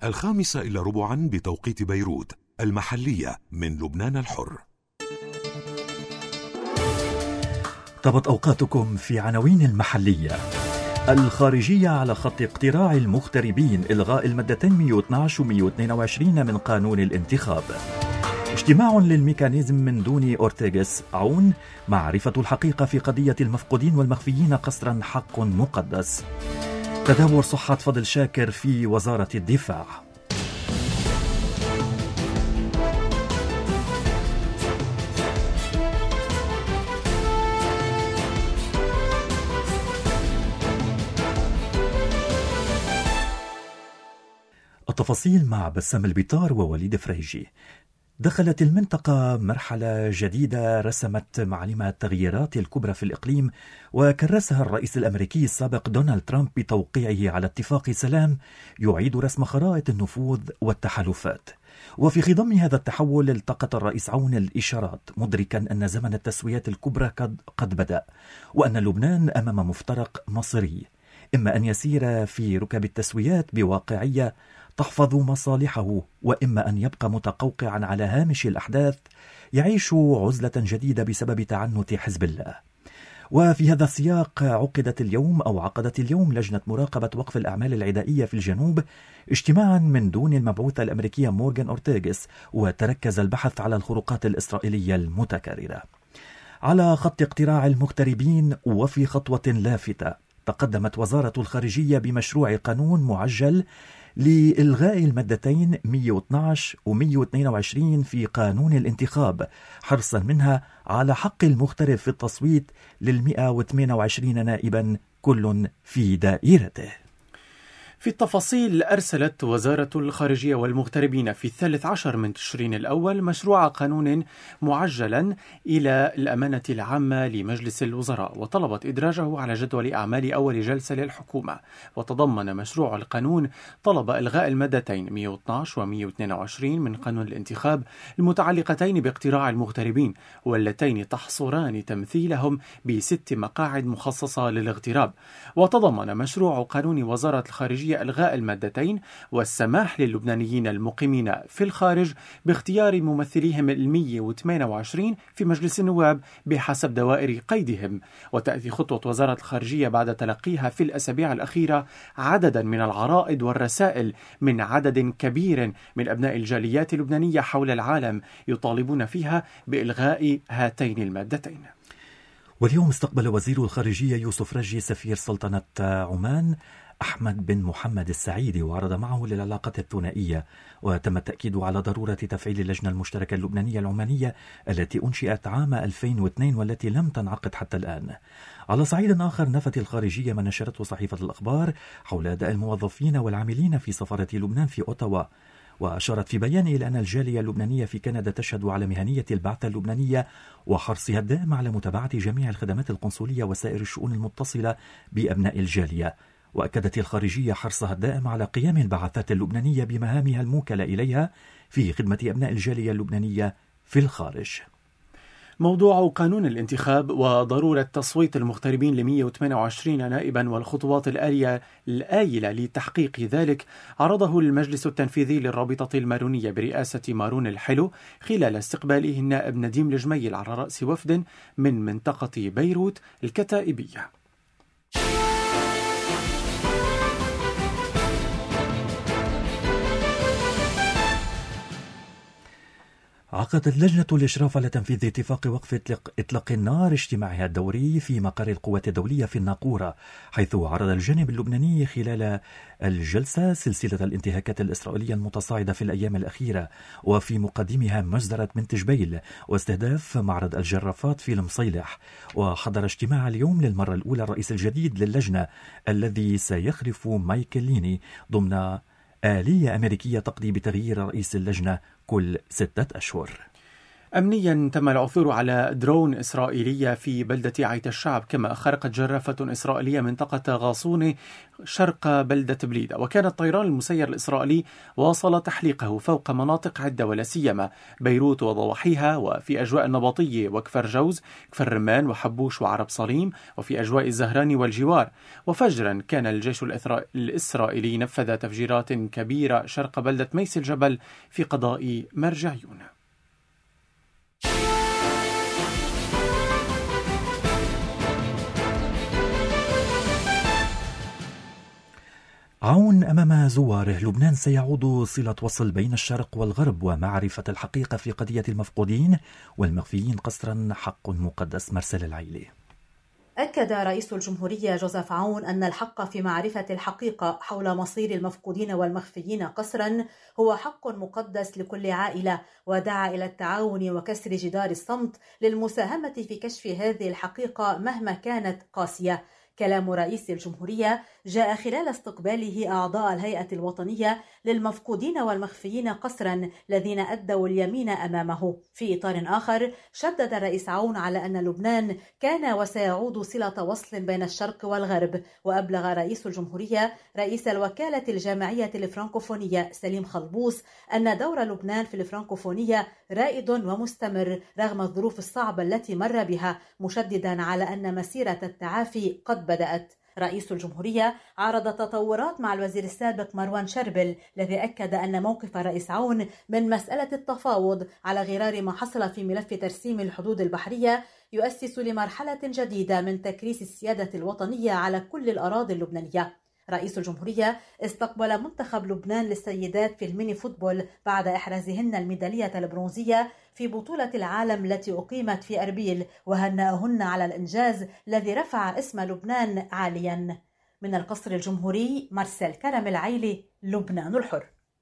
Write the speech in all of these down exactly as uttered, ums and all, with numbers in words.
الخامسة إلى ربعا بتوقيت بيروت، المحلية من لبنان الحر. طابت أوقاتكم في عناوين المحلية. الخارجية على خط اقتراع المغتربين، إلغاء المادتين مئة واثني عشر و مئة واثنين وعشرين من قانون الانتخاب. اجتماع للميكانيزم من دون أورتيغس، عون معرفة الحقيقة في قضية المفقودين والمخفيين قسرا حق مقدس. تدهور صحة فضل شاكر في وزارة الدفاع. التفاصيل مع بسام البيطار ووليد فريجي. دخلت المنطقة مرحلة جديدة رسمت معالم التغييرات الكبرى في الإقليم، وكرسها الرئيس الأمريكي السابق دونالد ترامب بتوقيعه على اتفاق سلام يعيد رسم خرائط النفوذ والتحالفات. وفي خضم هذا التحول التقط الرئيس عون الإشارات، مدركا أن زمن التسويات الكبرى قد, قد بدأ، وأن لبنان أمام مفترق مصيري، إما أن يسير في ركب التسويات بواقعية تحفظ مصالحه، وإما أن يبقى متقوقعا على هامش الأحداث يعيش عزلة جديدة بسبب تعنت حزب الله. وفي هذا السياق عقدت اليوم أو عقدت اليوم لجنة مراقبة وقف الأعمال العدائية في الجنوب اجتماعا من دون المبعوثة الأمريكية مورغان أورتيغس، وتركز البحث على الخروقات الإسرائيلية المتكررة. على خط اقتراع المغتربين وفي خطوة لافتة، تقدمت وزارة الخارجية بمشروع قانون معجل لإلغاء المادتين مئة واثني عشر و مئة واثنين وعشرين في قانون الانتخاب، حرصا منها على حق المغترب في التصويت للمئة وثمانية وعشرين نائبا كل في دائرته. في التفاصيل، أرسلت وزارة الخارجية والمغتربين في الثالث عشر من تشرين الأول مشروع قانون معجلا إلى الأمانة العامة لمجلس الوزراء، وطلبت إدراجه على جدول أعمال أول جلسة للحكومة. وتضمن مشروع القانون طلب إلغاء المادتين مئة واثني عشر و مئة واثنين وعشرين من قانون الانتخاب المتعلقتين باقتراع المغتربين، واللتين تحصران تمثيلهم بست مقاعد مخصصة للاغتراب. وتضمن مشروع قانون وزارة الخارجية إلغاء المادتين والسماح للبنانيين المقيمين في الخارج باختيار ممثليهم المئة وثمانية وعشرين في مجلس النواب بحسب دوائر قيدهم. وتأتي خطوة وزارة الخارجية بعد تلقيها في الأسابيع الأخيرة عددا من العرائض والرسائل من عدد كبير من أبناء الجاليات اللبنانية حول العالم يطالبون فيها بإلغاء هاتين المادتين. واليوم استقبل وزير الخارجية يوسف رجي سفير سلطنة عمان أحمد بن محمد السعيدي، وعرض معه للعلاقات الثنائية، وتم التأكيد على ضرورة تفعيل اللجنة المشتركة اللبنانية العمانية التي أنشئت عام ألفين واثنين والتي لم تنعقد حتى الآن. على صعيد آخر، نفت الخارجية ما نشرته صحيفة الأخبار حول أداء الموظفين والعاملين في سفارة لبنان في أوتاوا، وأشارت في بيان إلى أن الجالية اللبنانية في كندا تشهد على مهنية البعثة اللبنانية وحرصها الدائم على متابعة جميع الخدمات القنصلية وسائر الشؤون المتصلة بأبناء الجالية. وأكدت الخارجية حرصها الدائم على قيام البعثات اللبنانية بمهامها الموكلة إليها في خدمة أبناء الجالية اللبنانية في الخارج. موضوع قانون الانتخاب وضرورة تصويت المغتربين ل مئة وثمانية وعشرين نائبا والخطوات الآلية الآيلة لتحقيق ذلك عرضه المجلس التنفيذي للرابطة المارونية برئاسة مارون الحلو خلال استقباله النائب نديم الجميل على رأس وفد من منطقة بيروت الكتائبية. عقدت لجنة الإشراف على تنفيذ اتفاق وقف إطلاق النار اجتماعها الدوري في مقر القوات الدولية في الناقورة، حيث عرض الجانب اللبناني خلال الجلسة سلسلة الانتهاكات الإسرائيلية المتصاعدة في الأيام الأخيرة، وفي مقدمها مجزرة بنت جبيل واستهداف معرض الجرافات في المصيلح. وحضر اجتماع اليوم للمرة الأولى الرئيس الجديد للجنة الذي سيخلف مايكل ليني ضمن آلية أمريكية تقضي بتغيير رئيس اللجنة كل ستة أشهر. أمنيا تم العثور على درون إسرائيلية في بلدة عيت الشعب، كما خرقت جرافة إسرائيلية منطقة غاصون شرق بلدة بليدة. وكان الطيران المسير الإسرائيلي واصل تحليقه فوق مناطق عدة ولا سيما بيروت وضواحيها، وفي أجواء النبطية وكفر جوز، كفر رمان وحبوش وعرب صليم، وفي أجواء الزهراني والجوار. وفجرا كان الجيش الإسرائيلي نفذ تفجيرات كبيرة شرق بلدة ميس الجبل في قضاء مرجعيون. عون أمام زواره. لبنان سيعود صلة وصل بين الشرق والغرب ومعرفة الحقيقة في قضية المفقودين والمخفيين قسرا حق مقدس. مرسل العيلي. أكد رئيس الجمهورية جوزيف عون أن الحق في معرفة الحقيقة حول مصير المفقودين والمخفيين قسرا هو حق مقدس لكل عائلة، ودعا إلى التعاون وكسر جدار الصمت للمساهمة في كشف هذه الحقيقة مهما كانت قاسية. كلام رئيس الجمهورية جاء خلال استقباله أعضاء الهيئة الوطنية للمفقودين والمخفيين قسرا الذين أدوا اليمين أمامه. في إطار آخر شدد الرئيس عون على أن لبنان كان وسيعود صلة وصل بين الشرق والغرب. وأبلغ رئيس الجمهورية رئيس الوكالة الجامعية الفرنكوفونية سليم خلبوس أن دور لبنان في الفرنكوفونية رائد ومستمر رغم الظروف الصعبة التي مر بها، مشددا على أن مسيرة التعافي قد بدأت. رئيس الجمهورية عرض تطورات مع الوزير السابق مروان شربل الذي أكد أن موقف الرئيس عون من مسألة التفاوض على غرار ما حصل في ملف ترسيم الحدود البحرية يؤسس لمرحلة جديدة من تكريس السيادة الوطنية على كل الأراضي اللبنانية. رئيس الجمهورية استقبل منتخب لبنان للسيدات في الميني فوتبول بعد إحرازهن الميدالية البرونزية في بطولة العالم التي أقيمت في أربيل، وهنأهن على الإنجاز الذي رفع اسم لبنان عاليا. من القصر الجمهوري مرسل كرم العيلي، لبنان الحر.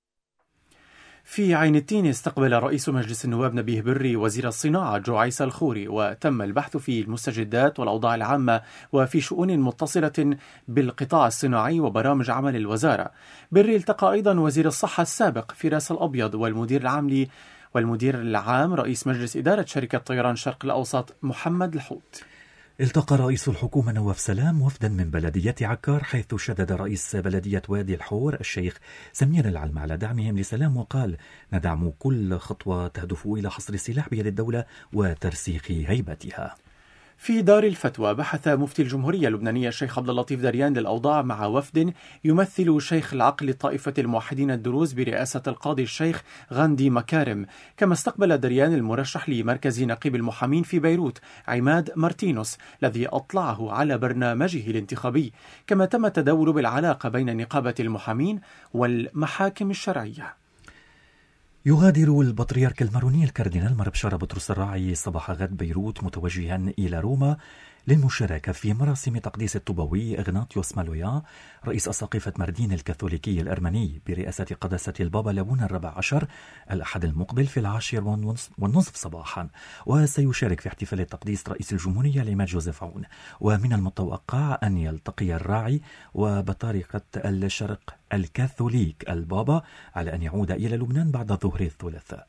في عين التين استقبل رئيس مجلس النواب نبيه بري وزير الصناعة جو عيسى الخوري، وتم البحث في المستجدات والأوضاع العامة وفي شؤون متصلة بالقطاع الصناعي وبرامج عمل الوزارة. بري التقى أيضا وزير الصحة السابق فراس الأبيض والمدير العام لي والمدير العام رئيس مجلس إدارة شركة طيران شرق الأوسط محمد الحوت. التقى رئيس الحكومة نواف سلام وفدا من بلدية عكار، حيث شدد رئيس بلدية وادي الحور الشيخ سمير العلم على دعمهم لسلام، وقال: ندعم كل خطوة تهدف إلى حصر السلاح بيد الدولة وترسيخ هيبتها. في دار الفتوى بحث مفتي الجمهورية اللبنانية الشيخ عبد اللطيف دريان للأوضاع مع وفد يمثل شيخ العقل لطائفة الموحدين الدروز برئاسة القاضي الشيخ غاندي مكارم. كما استقبل دريان المرشح لمركز نقيب المحامين في بيروت عماد مارتينوس الذي أطلعه على برنامجه الانتخابي. كما تم التداول بالعلاقة بين نقابة المحامين والمحاكم الشرعية. يغادر البطريرك الماروني الكاردينال مربشار بطرس الراعي صباح غد بيروت متوجها إلى روما للمشاركة في مراسم تقديس الطوبوي إغناطيوس مالويا رئيس أساقفة مردين الكاثوليكي الأرمني برئاسة قداسة البابا لابون الرابع عشر الأحد المقبل في العاشر والنصف صباحا. وسيشارك في احتفال التقديس رئيس الجمهورية العماد جوزيف عون. ومن المتوقع أن يلتقي الراعي وبطارقة الشرق الكاثوليك البابا على أن يعود إلى لبنان بعد ظهر الثلاثاء.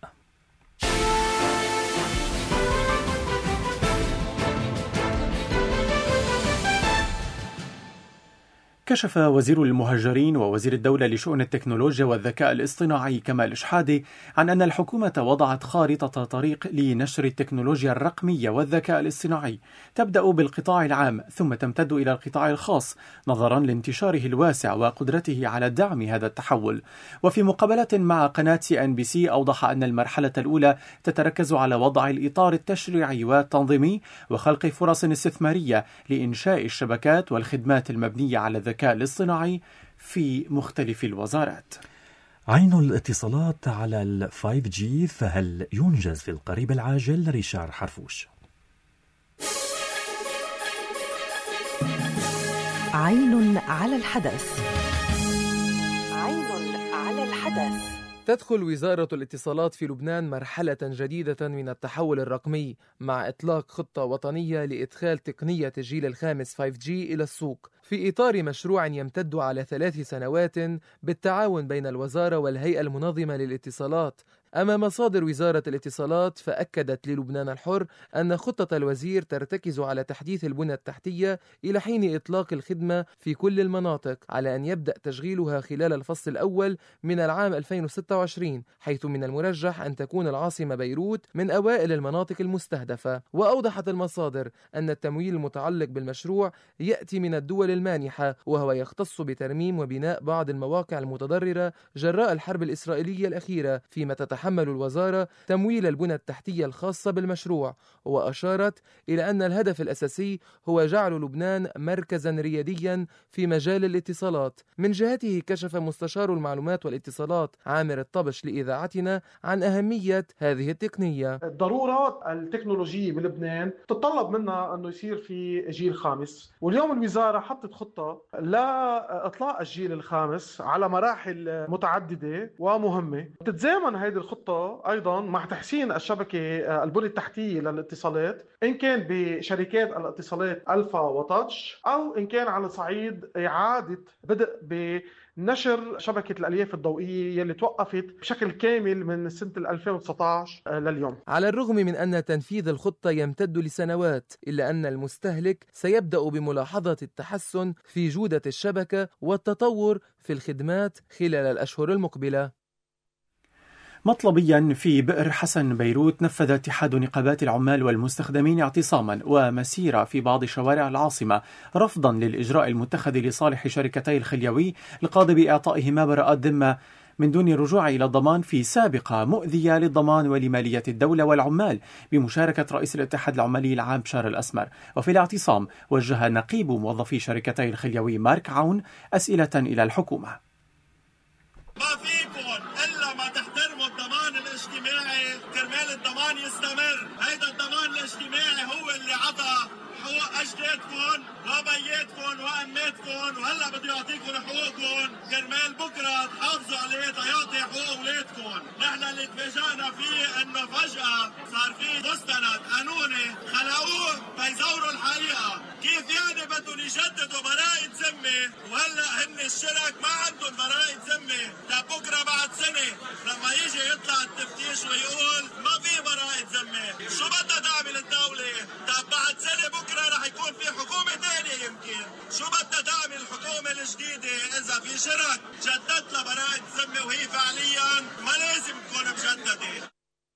كشف وزير المهاجرين ووزير الدولة لشؤون التكنولوجيا والذكاء الاصطناعي كمال شحادي عن أن الحكومة وضعت خارطة طريق لنشر التكنولوجيا الرقمية والذكاء الاصطناعي تبدأ بالقطاع العام ثم تمتد إلى القطاع الخاص نظرا لانتشاره الواسع وقدرته على دعم هذا التحول. وفي مقابلة مع قناة سي إن بي سي أوضح أن المرحلة الأولى تتركز على وضع الإطار التشريعي والتنظيمي وخلق فرص استثمارية لإنشاء الشبكات والخدمات المبنية على الذكاء الذكاء الاصطناعي في مختلف الوزارات. عين الاتصالات على ال فايف جي، فهل ينجز في القريب العاجل؟ ريشار حرفوش. عين على الحدث. عين على الحدث. تدخل وزارة الاتصالات في لبنان مرحلة جديدة من التحول الرقمي مع إطلاق خطة وطنية لإدخال تقنية الجيل الخامس فايف جي إلى السوق في إطار مشروع يمتد على ثلاث سنوات بالتعاون بين الوزارة والهيئة المنظمة للاتصالات أما مصادر وزارة الاتصالات فأكدت للبنان الحر أن خطة الوزير ترتكز على تحديث البنى التحتية إلى حين إطلاق الخدمة في كل المناطق، على أن يبدأ تشغيلها خلال الفصل الأول من العام ألفين وستة وعشرين، حيث من المرجح أن تكون العاصمة بيروت من أوائل المناطق المستهدفة. وأوضحت المصادر أن التمويل المتعلق بالمشروع يأتي من الدول المانحة، وهو يختص بترميم وبناء بعض المواقع المتضررة جراء الحرب الإسرائيلية الأخيرة، فيما تتحمل الوزارة تمويل البنى التحتية الخاصة بالمشروع. وأشارت إلى أن الهدف الأساسي هو جعل لبنان مركزا رياديا في مجال الاتصالات. من جهته كشف مستشار المعلومات والاتصالات عامر الطبش لإذاعتنا عن أهمية هذه التقنية. الضرورات التكنولوجية بلبنان تتطلب منا أنه يصير في جيل خامس، واليوم الوزارة حطت خطة لإطلاق الجيل الخامس على مراحل متعددة ومهمة. تتزامن هذه الخطة أيضا مع تحسين الشبكة البنية التحتية للاتصالات، إن كان بشركات الاتصالات ألفا وتاتش أو إن كان على صعيد إعادة بدء بنشر شبكة الألياف الضوئية يلي توقفت بشكل كامل من سنة ألفين وتسعة عشر لليوم. على الرغم من أن تنفيذ الخطة يمتد لسنوات، إلا أن المستهلك سيبدأ بملاحظة التحسن في جودة الشبكة والتطور في الخدمات خلال الأشهر المقبلة. مطلبيا في بئر حسن بيروت، نفذ اتحاد نقابات العمال والمستخدمين اعتصاما ومسيرة في بعض شوارع العاصمة رفضا للإجراء المتخذ لصالح شركتي الخليوي القاضي بإعطائهما براءات ذمة من دون الرجوع إلى الضمان في سابقة مؤذية للضمان ولمالية الدولة والعمال، بمشاركة رئيس الاتحاد العمالي العام بشار الأسمر. وفي الاعتصام وجه نقيب موظفي شركتي الخليوي مارك عون أسئلة إلى الحكومة. ما فيكم إلا ما تحترموا الضمان الاجتماعي كرمال الضمان يستمر. هيدا الضمان الاجتماعي هو اللي عطى حقوق أجدادكم وبياتكم وأماتكم، وهلا بده يعطيكم حقوقكم كرمال بكرة تحافظوا عليه تيعطي حقوق أولادكم. نحن اللي تفاجأنا فيه إنه فجأة صار في مستند قانوني خلقوه بيزوروا الحقيقة. كيف يعني بدهم يجددوا براءة ذمة وهلا هن الشرك ما عندهم براءة ذمة؟ طب بكرة بعد سنة لما يجي يطلع التفتيش ويقول ما في براءة ذمة، شو بدها تعمل الدولة؟ طب بعد سنة بكرة رح يكون في حكومة ثانية، يمكن شو بدها تعمل الحكومة الجديدة إذا في شرك جددت لها براءة ذمة وهي فعليا ما لازم تكون مجددة؟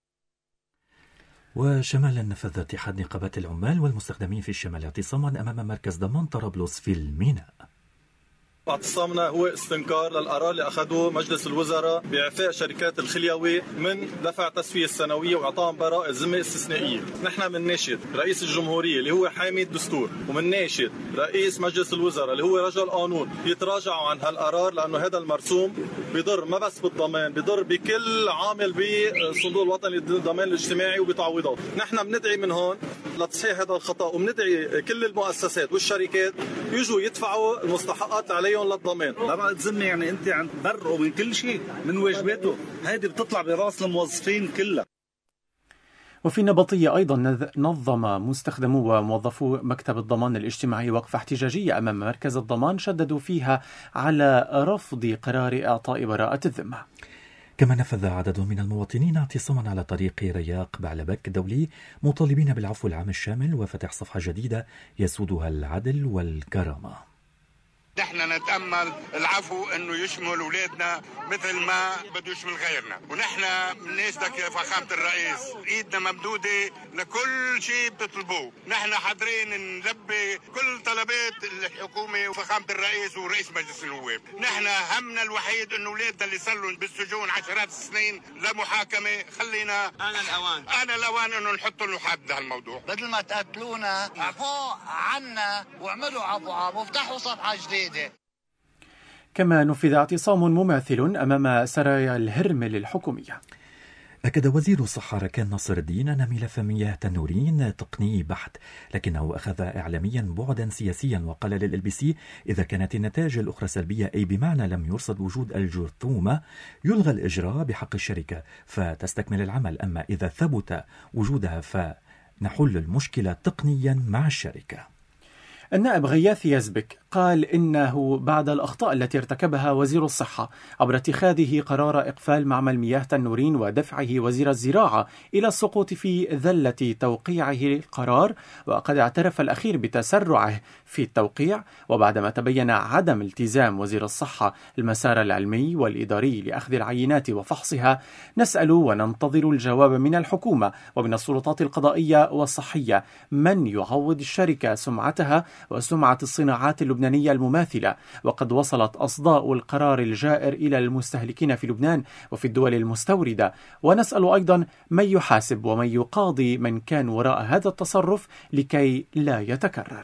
وشمالا، نفذ اتحاد نقابات العمال والمستخدمين في الشمال اعتصاما أمام مركز ضمان طرابلس في الميناء. اعتصامنا هو استنكار للقرار اللي أخذوه مجلس الوزراء بإعفاء شركات الخليوي من دفع تسوية السنوية وإعطائهم براءة ذمة استثنائية. نحن من ناشد رئيس الجمهورية اللي هو حامي الدستور، ومن ناشد رئيس مجلس الوزراء اللي هو رجل قانون يتراجعوا عن هالقرار، لأنه هذا المرسوم بيضر ما بس بالضمان، بيضر بكل عامل بالصندوق الوطني للضمان الاجتماعي وبتعويضات. نحن بندعي من هون لتصحيح هذا الخطأ، وبندعي كل المؤسسات والشركات يجوا يدفعوا المستحقات عليهم للضمان. براءة ذمة يعني انت عم تبرئوا من كل شيء من واجباته، هيدي بتطلع براس الموظفين كلها. وفي النبطية أيضا نظم مستخدمو وموظفو مكتب الضمان الاجتماعي وقفة احتجاجية أمام مركز الضمان، شددوا فيها على رفض قرار إعطاء براءة الذمة. كما نفذ عدد من المواطنين اعتصاما على طريق رياق بعلبك الدولي مطالبين بالعفو العام الشامل وفتح صفحة جديدة يسودها العدل والكرامة. نحن نتأمل العفو انه يشمل اولادنا مثل ما بده يشمل غيرنا، ونحن بنشدك يا فخامة الرئيس، ايدنا ممدودة لكل شيء بتطلبوه. نحن حاضرين نلبي كل طلبات الحكومة وفخامة الرئيس ورئيس مجلس النواب. نحن همنا الوحيد انه اولادنا اللي صاروا بالسجون عشرات السنين لمحاكمة، خلينا انا الاوان انا الاوان انه نحط له حد هالموضوع. بدل ما تقتلونا عفوا عنا واعملوا عفو عام وافتحوا صفحة جديدة. كما نفذ اعتصام مماثل أمام سرايا الهرمل الحكومية. أكد وزير الصحة ركان ناصر الدين أن ملف مياه تنورين تقني بحت، لكنه أخذ إعلاميا بعدا سياسيا وقال للإل بي سي إذا كانت النتائج الأخرى سلبية، أي بمعنى لم يرصد وجود الجرثومة، يلغى الإجراء بحق الشركة فتستكمل العمل، أما إذا ثبت وجودها فنحل المشكلة تقنيا مع الشركة. النائب غياث يزبك قال إنه بعد الأخطاء التي ارتكبها وزير الصحة عبر اتخاذه قرار إقفال معمل مياه تنورين ودفعه وزير الزراعة إلى السقوط في ذلة توقيعه القرار، وقد اعترف الأخير بتسرعه في التوقيع، وبعدما تبين عدم التزام وزير الصحة المسار العلمي والإداري لأخذ العينات وفحصها، نسأل وننتظر الجواب من الحكومة ومن السلطات القضائية والصحية من يعوض الشركة سمعتها وسمعة الصناعات اللبنانية المماثلة. وقد وصلت أصداء القرار الجائر إلى المستهلكين في لبنان وفي الدول المستوردة، ونسأل أيضا من يحاسب ومن يقاضي من كان وراء هذا التصرف لكي لا يتكرر.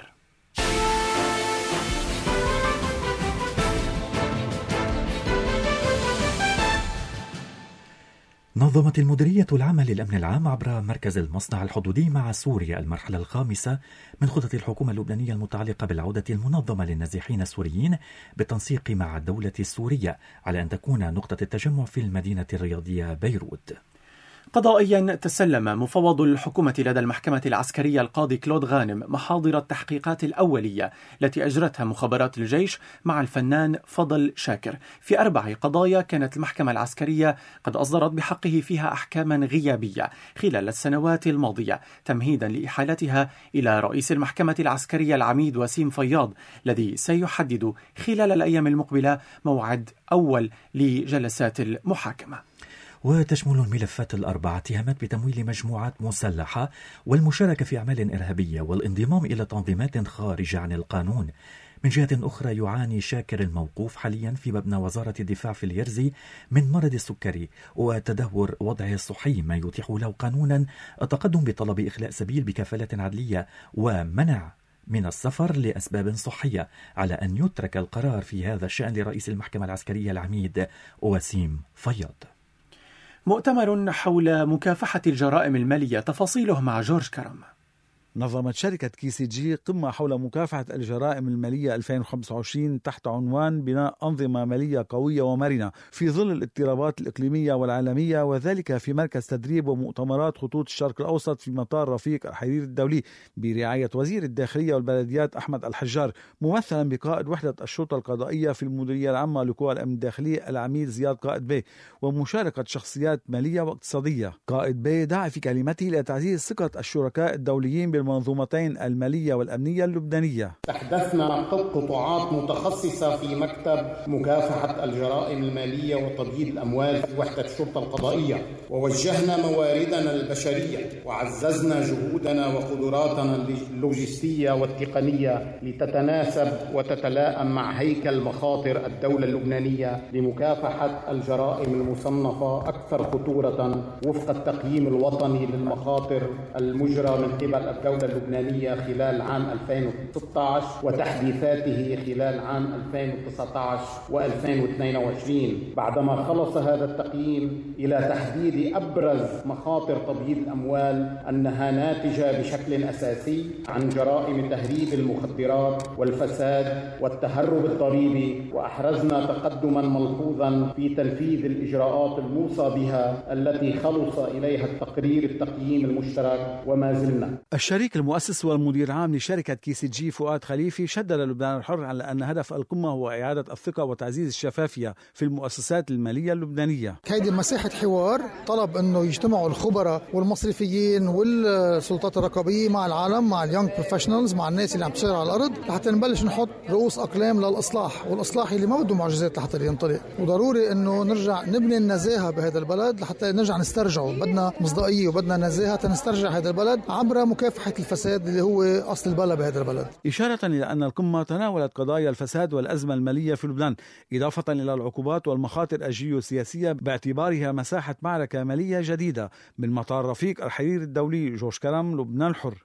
نظمت المديرية العامة للأمن العام عبر مركز المصنع الحدودي مع سوريا المرحلة الخامسة من خطط الحكومة اللبنانية المتعلقة بالعودة المنظمة للنازحين السوريين بالتنسيق مع الدولة السورية على أن تكون نقطة التجمع في المدينة الرياضية بيروت. قضائيا تسلم مفوض الحكومة لدى المحكمة العسكرية القاضي كلود غانم محاضر التحقيقات الأولية التي أجرتها مخابرات الجيش مع الفنان فضل شاكر في أربع قضايا كانت المحكمة العسكرية قد أصدرت بحقه فيها أحكاما غيابية خلال السنوات الماضية، تمهيدا لإحالتها إلى رئيس المحكمة العسكرية العميد وسيم فياض، الذي سيحدد خلال الأيام المقبلة موعد أول لجلسات المحاكمة. وتشمل الملفات الأربعة اتهامات بتمويل مجموعات مسلحة والمشاركة في أعمال إرهابية والانضمام إلى تنظيمات خارجة عن القانون. من جهة أخرى يعاني شاكر الموقوف حاليا في مبنى وزارة الدفاع في اليرزي من مرض السكري وتدهور وضعه الصحي، ما يتيح له قانونا التقدم بطلب إخلاء سبيل بكفالة عدلية ومنع من السفر لأسباب صحية، على أن يترك القرار في هذا الشأن لرئيس المحكمة العسكرية العميد وسيم فياض. مؤتمر حول مكافحة الجرائم المالية، تفاصيله مع جورج كرم. نظمت شركة كي سي جي قمة حول مكافحة الجرائم المالية ألفين وخمسة وعشرين تحت عنوان بناء أنظمة مالية قوية ومرنة في ظل الاضطرابات الإقليمية والعالمية، وذلك في مركز تدريب ومؤتمرات خطوط الشرق الأوسط في مطار رفيق الحرير الدولي برعاية وزير الداخلية والبلديات أحمد الحجار، ممثلا بقائد وحدة الشرطة القضائية في المديرية العامة لقوى الأمن الداخلي العميد زياد قائد بي، ومشاركة شخصيات مالية واقتصادية. قائد بي دعا في كلمته إلى تعزيز ثقة الشركاء الدوليين بالمنظومتين المالية والأمنية اللبنانية. تحدثنا قطاعات متخصصة في مكتب مكافحة الجرائم المالية وتبييض الأموال في وحدة الشرطة القضائية، ووجهنا مواردنا البشرية وعززنا جهودنا وقدراتنا اللوجستية والتقنية لتتناسب وتتلائم مع هيكل مخاطر الدولة اللبنانية لمكافحة الجرائم المصنفة أكثر خطورة وفق التقييم الوطني للمخاطر المجرى من قبل الدولة اللبنانية خلال عام ألفين وستة عشر وتحديثاته خلال عام ألفين وتسعة عشر وألفين واثنين وعشرين، بعدما خلص هذا التقييم إلى تحديد أبرز مخاطر تبييض الأموال أنها ناتجة بشكل أساسي عن جرائم تهريب المخدرات والفساد والتهرب الضريبي، وأحرزنا تقدما ملحوظا في تنفيذ الإجراءات الموصى بها التي خلص إليها التقرير التقييم المشترك، وما زلنا. الشريك المؤسس والمدير العام لشركة كي سي جي فؤاد خليفي شدد لبنان الحر على أن هدف القمة هو إعادة الثقة وتعزيز الشفافية في المؤسسات المالية اللبنانية. هذه مساحة حوار طلب أنه يجتمعوا الخبراء والمصرفيين والسلطات الرقابية مع العالم، مع اليونج بروفيشنالز، مع الناس اللي عم تشتغل على الأرض، لحتى نبلش نحط رؤوس أقلام للإصلاح، والإصلاح اللي ما بده معجزات لحتى ينطلق، وضروري أنه نرجع نبني النزاهة بهذا البلد لحتى نرجع نسترجعه. بدنا مصداقية وبدنا نزاهة تنسترجع هذا البلد عبر مكافحة الفساد اللي هو أصل البلا بهذا البلد. إشارة إلى أن القمة تناولت قضايا الفساد والأزمة المالية في لبنان، إضافة إلى العقوبات والمخاطر الجيوسياسية باعتبارها مساحة معركة مالية جديدة. من مطار رفيق الحرير الدولي، جورج كرم، لبنان الحر.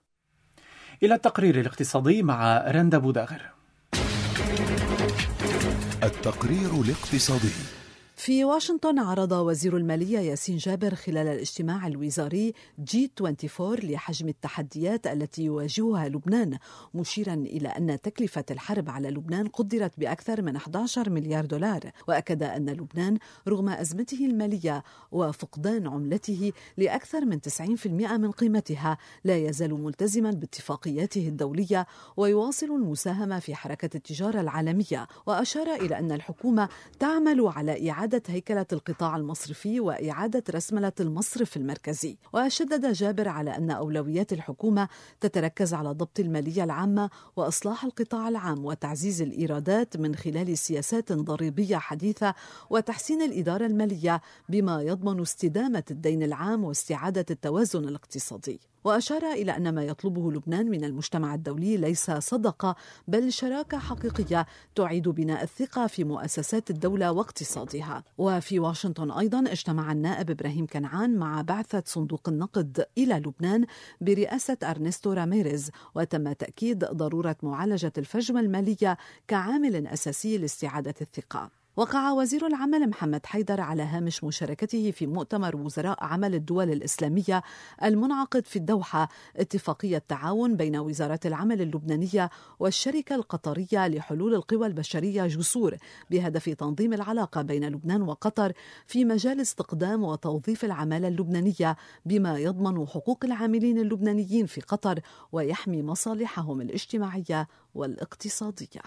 إلى التقرير الاقتصادي مع رندا بوداغر. التقرير الاقتصادي. في واشنطن عرض وزير المالية ياسين جابر خلال الاجتماع الوزاري جي أربعة وعشرين لحجم التحديات التي يواجهها لبنان، مشيرا إلى أن تكلفة الحرب على لبنان قدرت بأكثر من أحد عشر مليار دولار، وأكد أن لبنان رغم أزمته المالية وفقدان عملته لأكثر من تسعين بالمئة من قيمتها لا يزال ملتزما باتفاقياته الدولية ويواصل المساهمة في حركة التجارة العالمية. وأشار إلى أن الحكومة تعمل على إعادة هيكلة القطاع المصرفي وإعادة رسملة المصرف المركزي. وشدد جابر على أن أولويات الحكومة تتركز على ضبط المالية العامة وإصلاح القطاع العام وتعزيز الإيرادات من خلال سياسات ضريبية حديثة وتحسين الإدارة المالية بما يضمن استدامة الدين العام واستعادة التوازن الاقتصادي. وأشار إلى أن ما يطلبه لبنان من المجتمع الدولي ليس صدقة بل شراكة حقيقية تعيد بناء الثقة في مؤسسات الدولة واقتصادها. وفي واشنطن أيضا اجتمع النائب إبراهيم كنعان مع بعثة صندوق النقد إلى لبنان برئاسة أرنستو راميريز، وتم تأكيد ضرورة معالجة الفجوة المالية كعامل أساسي لاستعادة الثقة. وقع وزير العمل محمد حيدر على هامش مشاركته في مؤتمر وزراء عمل الدول الإسلامية المنعقد في الدوحة اتفاقية تعاون بين وزارة العمل اللبنانية والشركة القطرية لحلول القوى البشرية جسور بهدف تنظيم العلاقة بين لبنان وقطر في مجال استقدام وتوظيف العمالة اللبنانية بما يضمن حقوق العاملين اللبنانيين في قطر ويحمي مصالحهم الاجتماعية والاقتصادية.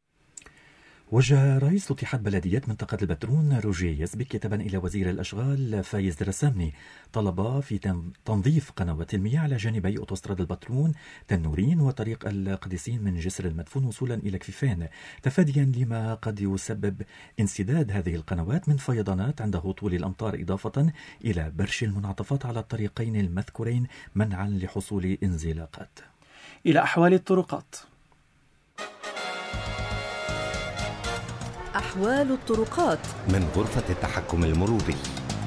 وجه رئيس اتحاد بلديات منطقة البترون روجيه يزبك كتابا إلى وزير الأشغال فايز درسامني طلب في تنظيف قنوات المياه على جانبي أوتوستراد البترون تنورين وطريق القديسين من جسر المدفون وصولا إلى كفيفان، تفاديا لما قد يسبب انسداد هذه القنوات من فيضانات عند هطول الأمطار، إضافة إلى برش المنعطفات على الطريقين المذكورين منعا لحصول انزلاقات. إلى أحوال الطرقات. أحوال الطرقات من غرفة التحكم المروري.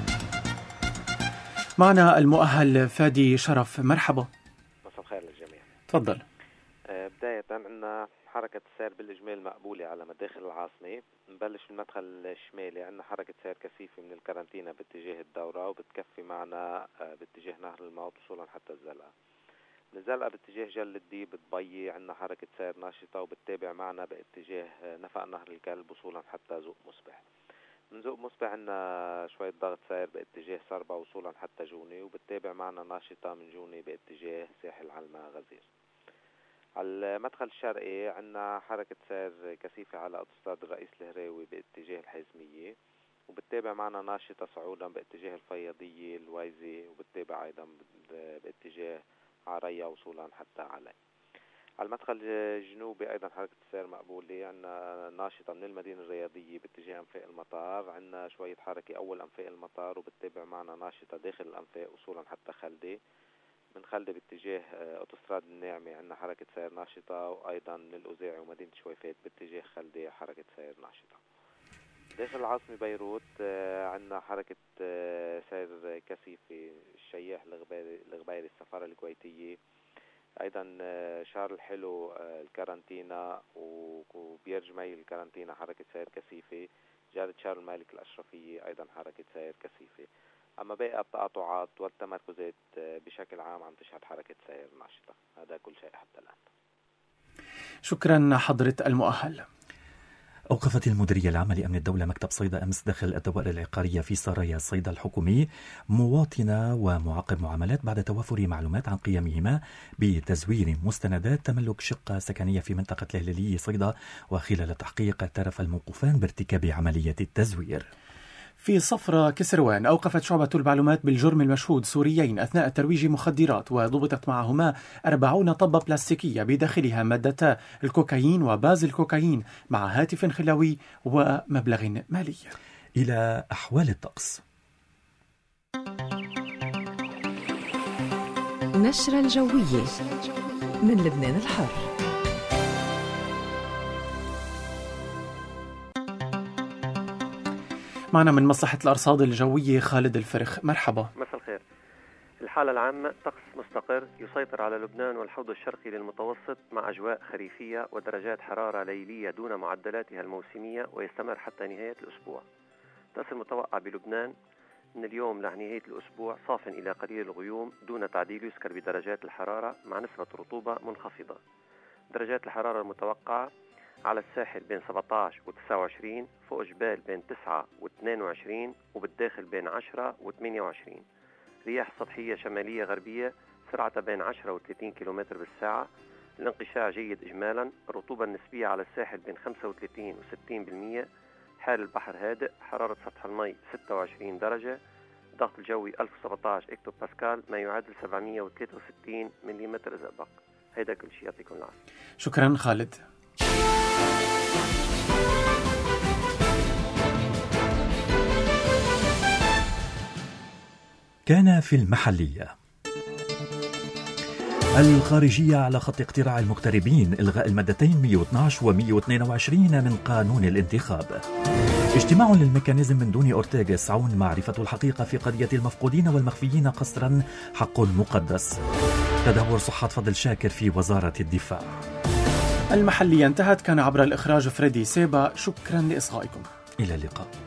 معنا المؤهل فادي شرف، مرحبا. مساء الخير للجميع. تفضل. آه بداية عندنا حركة السير بالإجمال مقبولة على مداخل العاصمة. نبلش من المدخل الشمالي، عندنا حركة سير كثيفة من الكارنتينا باتجاه الدورة وبتكفي معنا آه باتجاه نهر الموت وصولا حتى الزلقة. من الزلقة باتجاه جل الديب بتبيي عندنا حركة سير ناشطة وبتتابع معنا باتجاه نفق نهر الكلب وصولا حتى زوق مصبح. من زوق مصبح عندنا شوية ضغط سير باتجاه صربة وصولا حتى جوني وبتتابع معنا ناشطة من جوني باتجاه ساحل علمة غزير. على المدخل الشرقي عندنا حركة سير كثيفة على أوتوستراد الرئيس الهراوي باتجاه الحزمية وبتتابع معنا ناشطة صعودا باتجاه الفياضية الوايزي وبتتابع أيضا باتجاه عريا وصولا حتى علي. على المدخل الجنوبي أيضا حركة السير مقبولة، عندنا ناشطة من المدينة الرياضية باتجاه أنفاق المطار، عندنا شوية حركة أول أنفاق المطار وبتتابع معنا ناشطة داخل الأنفاق وصولا حتى خلدة. من خلدة باتجاه أوتوستراد الناعمة عندنا حركة سير ناشطة، وأيضا من الأوزاعي ومدينة شويفات باتجاه خلدة حركة سير ناشطة. داخل العاصمة بيروت عندنا حركة سير كثيفة، الشياح الغبيري الغبيري السفارة الكويتية، أيضا شارل الحلو الكارنتينا وبيرجمي الكارنتينا حركة سير كثيفة، جارة شارل المالك الأشرفية أيضا حركة سير كثيفة. أما باقي التقاطعات والتمركزات بشكل عام عم تشهد حركة سير ناشطة. هذا كل شيء حتى الآن. شكرا حضرة المؤهل. أوقفت المديرية العامة لأمن الدولة مكتب صيدا أمس داخل الدوائر العقارية في سرايا صيدا الحكومي مواطنة ومعاقب معاملات بعد توافر معلومات عن قيامهما بتزوير مستندات تملك شقة سكنية في منطقة الهلالية صيدا، وخلال التحقيق اعترف الموقوفان بارتكاب عملية التزوير. في صفرة كسروان أوقفت شعبة المعلومات بالجرم المشهود سوريين أثناء ترويج مخدرات، وضبطت معهما أربعين طبة بلاستيكية بداخلها مادتا الكوكايين وباز الكوكايين مع هاتف خلوي ومبلغ مالي. إلى أحوال الطقس. نشرة الجوية من لبنان الحر. معنا من مصلحة الأرصاد الجوية خالد الفرخ، مرحبا. مساء الخير. الحالة العامة طقس مستقر يسيطر على لبنان والحوض الشرقي للمتوسط مع أجواء خريفية ودرجات حرارة ليلية دون معدلاتها الموسمية، ويستمر حتى نهاية الأسبوع. الطقس المتوقع بلبنان من اليوم لنهاية الأسبوع صاف إلى قليل الغيوم دون تعديل يذكر بدرجات الحرارة مع نسبة رطوبة منخفضة. درجات الحرارة المتوقعة على الساحل بين سبعة عشر و تسعة وعشرين، فوق جبال بين تسعة و اثنين وعشرين، وبالداخل بين عشرة و ثمانية وعشرين. رياح سطحية شمالية غربية سرعتها بين عشرة و ثلاثين كيلومتر بالساعة. الانقشاع جيد إجمالا. الرطوبة النسبية على الساحل بين خمسة وثلاثين و ستين بالمئة. حال البحر هادئ. حرارة سطح المي ستة وعشرين درجة. ضغط الجوي ألف وسبعة عشر إكتو باسكال ما يعادل سبعمئة وثلاثة وستين ملم زئبق. هيدا كل شيء، يعطيكم العافية. شكرا خالد. كان في المحلية. الخارجية على خط اقتراع المغتربين إلغاء المادتين مئة واثني عشر و مئة واثنين وعشرين من قانون الانتخاب. اجتماع للميكانيزم من دون أورتيغس عون معرفة الحقيقة في قضية المفقودين والمخفيين قسرا حق مقدس. تدهور صحة فضل شاكر في وزارة الدفاع. المحلية انتهت. كان عبر الإخراج فريدي سيبا. شكرا لإصغائكم. إلى اللقاء.